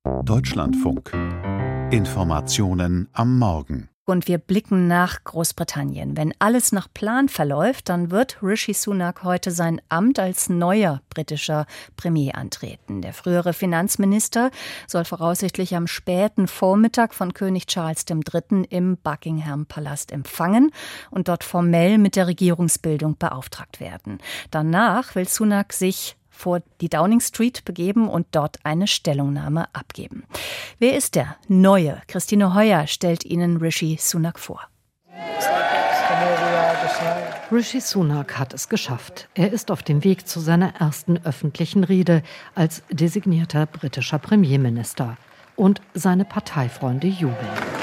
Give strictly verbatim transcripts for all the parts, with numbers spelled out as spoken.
Deutschlandfunk. Informationen am Morgen. Und wir blicken nach Großbritannien. Wenn alles nach Plan verläuft, dann wird Rishi Sunak heute sein Amt als neuer britischer Premier antreten. Der frühere Finanzminister soll voraussichtlich am späten Vormittag von König Charles der Dritte im Buckingham-Palast empfangen und dort formell mit der Regierungsbildung beauftragt werden. Danach will Sunak sich vor die Downing Street begeben und dort eine Stellungnahme abgeben. Wer ist der Neue? Christine Heuer stellt Ihnen Rishi Sunak vor. Rishi Sunak hat es geschafft. Er ist auf dem Weg zu seiner ersten öffentlichen Rede als designierter britischer Premierminister. Und seine Parteifreunde jubeln.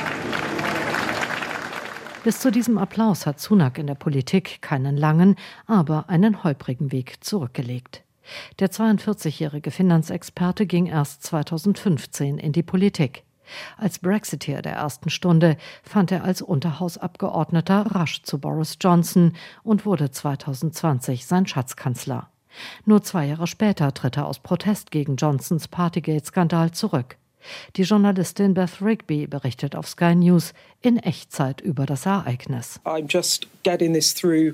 Bis zu diesem Applaus hat Sunak in der Politik keinen langen, aber einen holprigen Weg zurückgelegt. Der zweiundvierzigjährige Finanzexperte ging erst zweitausendfünfzehn in die Politik. Als Brexiteer der ersten Stunde fand er als Unterhausabgeordneter rasch zu Boris Johnson und wurde zweitausendzwanzig sein Schatzkanzler. Nur zwei Jahre später tritt er aus Protest gegen Johnsons Partygate-Skandal zurück. Die Journalistin Beth Rigby berichtet auf Sky News in Echtzeit über das Ereignis. I'm just getting this through.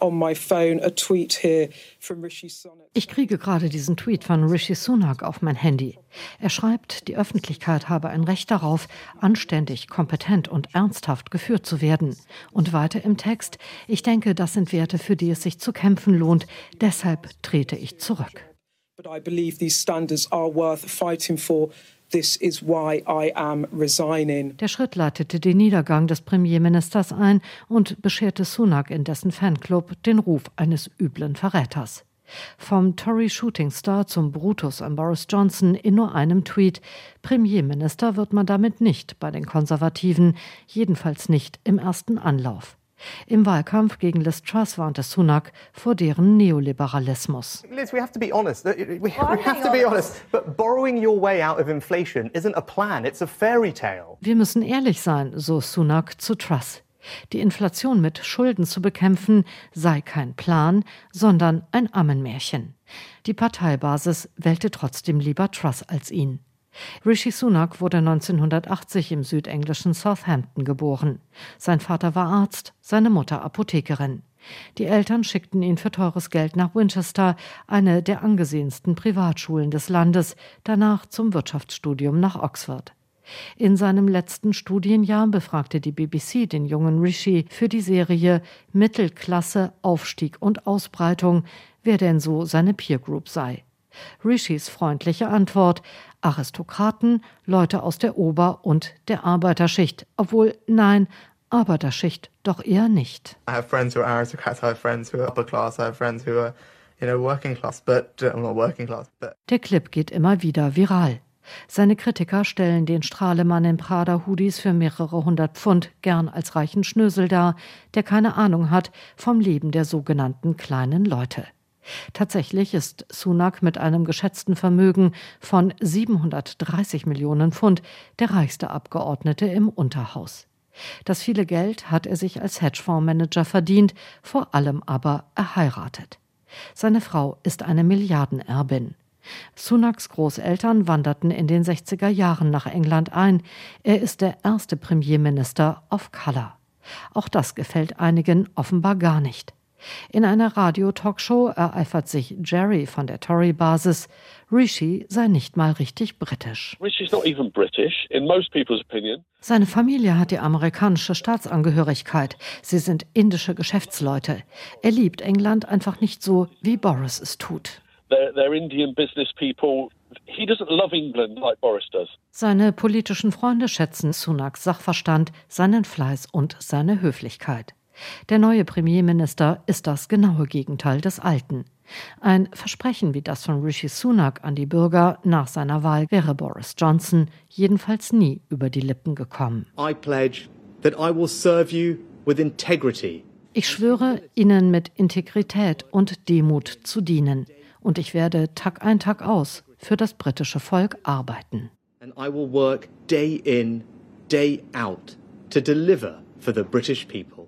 Ich kriege gerade diesen Tweet von Rishi Sunak auf mein Handy. Er schreibt, die Öffentlichkeit habe ein Recht darauf, anständig, kompetent und ernsthaft geführt zu werden. Und weiter im Text, ich denke, das sind Werte, für die es sich zu kämpfen lohnt. Deshalb trete ich zurück. But I believe these standards are worth fighting for. This is why I am resigning. Der Schritt leitete den Niedergang des Premierministers ein und bescherte Sunak in dessen Fanclub den Ruf eines üblen Verräters. Vom Tory-Shootingstar zum Brutus an Boris Johnson in nur einem Tweet. Premierminister wird man damit nicht bei den Konservativen, jedenfalls nicht im ersten Anlauf. Im Wahlkampf gegen Liz Truss warnte Sunak vor deren Neoliberalismus. Liz, we have to be honest. We, we have to be honest. But borrowing your way out of inflation isn't a plan, it's a fairy tale. Wir müssen ehrlich sein, so Sunak zu Truss. Die Inflation mit Schulden zu bekämpfen sei kein Plan, sondern ein Ammenmärchen. Die Parteibasis wählte trotzdem lieber Truss als ihn. Rishi Sunak wurde neunzehnhundertachtzig im südenglischen Southampton geboren. Sein Vater war Arzt, seine Mutter Apothekerin. Die Eltern schickten ihn für teures Geld nach Winchester, eine der angesehensten Privatschulen des Landes, danach zum Wirtschaftsstudium nach Oxford. In seinem letzten Studienjahr befragte die B B C den jungen Rishi für die Serie Mittelklasse, Aufstieg und Ausbreitung, wer denn so seine Peer Group sei. Rishis freundliche Antwort: Aristokraten, Leute aus der Ober- und der Arbeiterschicht. Obwohl, nein, Arbeiterschicht doch eher nicht. I have friends who are aristocrats, I have friends who are upper class, I have friends who are, you know, working class, but uh, not working class. But Der Clip geht immer wieder viral. Seine Kritiker stellen den Strahlemann in Prada-Hoodies für mehrere hundert Pfund gern als reichen Schnösel dar, der keine Ahnung hat vom Leben der sogenannten kleinen Leute. Tatsächlich ist Sunak mit einem geschätzten Vermögen von siebenhundertdreißig Millionen Pfund der reichste Abgeordnete im Unterhaus. Das viele Geld hat er sich als Hedgefondsmanager verdient, vor allem aber erheiratet. Seine Frau ist eine Milliardenerbin. Sunaks Großeltern wanderten in den sechziger Jahren nach England ein. Er ist der erste Premierminister of Colour. Auch das gefällt einigen offenbar gar nicht. In einer Radio-Talkshow ereifert sich Jerry von der Tory-Basis, Rishi sei nicht mal richtig britisch. Rishi's not even British, in most people's opinion. Seine Familie hat die amerikanische Staatsangehörigkeit. Sie sind indische Geschäftsleute. Er liebt England einfach nicht so, wie Boris es tut. They're, they're Indian business people. He doesn't love England like Boris does. Seine politischen Freunde schätzen Sunaks Sachverstand, seinen Fleiß und seine Höflichkeit. Der neue Premierminister ist das genaue Gegenteil des alten. Ein Versprechen wie das von Rishi Sunak an die Bürger nach seiner Wahl wäre Boris Johnson jedenfalls nie über die Lippen gekommen. I pledge that I will serve you with integrity. Ich schwöre, Ihnen mit Integrität und Demut zu dienen. Und ich werde Tag ein, Tag aus für das britische Volk arbeiten. And I will work day in, day out to deliver for the British people.